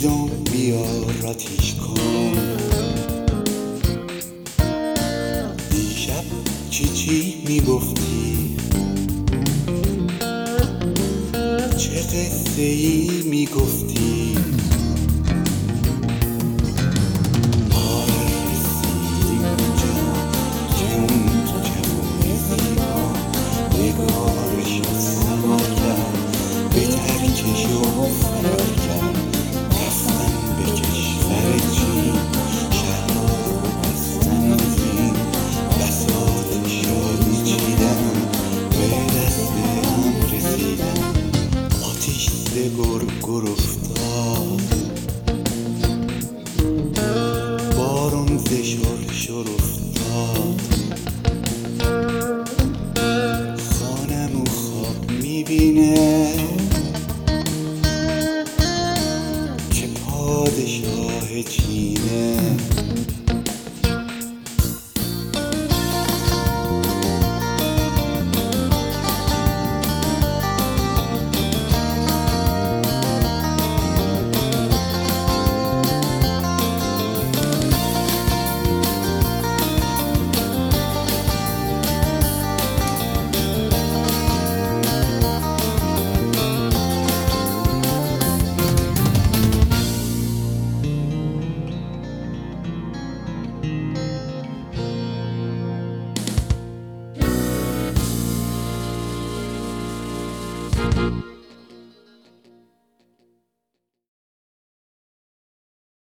هیزم بیار آتیش کن. دیشب چی میگفتی؟ چه قصه ای میگفتی؟ رسیدیم اونجا که اون جوون زیبا نگارش رو سوار کرد، به ترکش رو فرار کرد. رفتن به کشور چین، شهرها رو بستن از این، بساط شادی چیدن، به دست هم رسیدن. آتیش ز گرگر افتاد، بارون ز شرشر افتاد. خانمو خواب میبینه که پادشاه چینه.